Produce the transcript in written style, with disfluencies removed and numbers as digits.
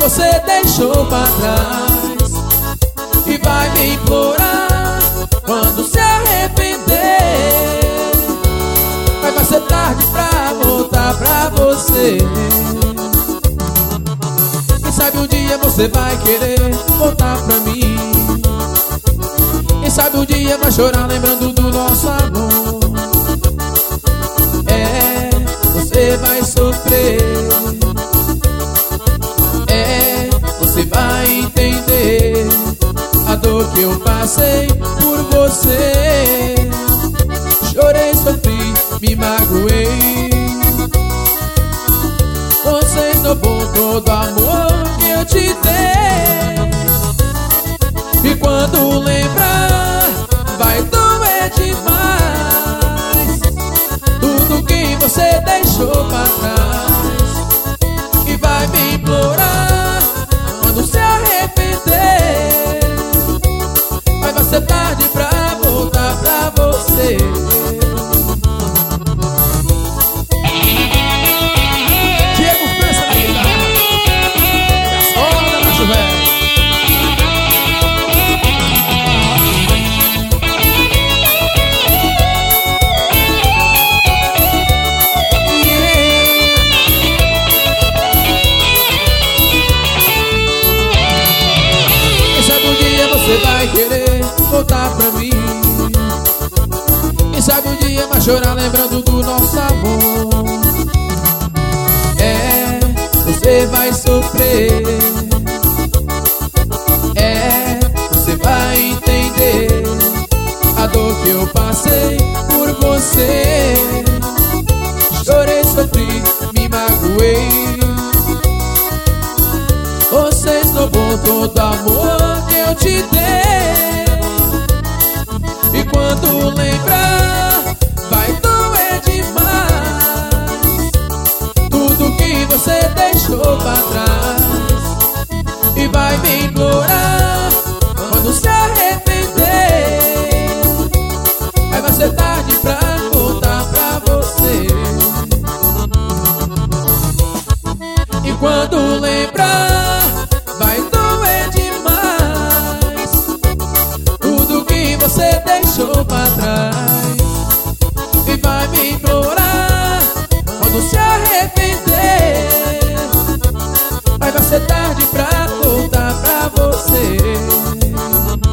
você deixou pra trás e vai me implorar quando se arrepender. Mas vai ser tarde pra voltar pra você. Quem sabe um dia você vai querer voltar pra mim. Quem sabe um dia vai chorar lembrando do nosso amor. É, você vai sofrer. É, você vai entender a dor que eu passei por você. Chorei, sofri, me magoei. Você esnobou todo o amor que eu te dei. E quando lembrar, vai doer demais tudo que você deixou pra trás. E vai me implorar quando se arrepender. Mas vai ser tarde pra voltar pra você. Diego França na guitarra, Gascola na chuveira. Você vai querer voltar pra mim. Quem sabe um dia vai chorar lembrando do nosso amor. É, você vai sofrer. É, você vai entender a dor que eu passei por você. Chorei, sofri, me magoei. Você esnobou todo o amor que eu te dei. E quando lembrar, vai doer demais tudo que você deixou pra trás. E vai me implorar quando se arrepender. Aí vai ser tarde pra voltar pra você. E quando lembrar, vai doer demais tudo que você deixou pra trás. E vai me implorar quando se arrepender. Aí vai ser tarde pra voltar pra você.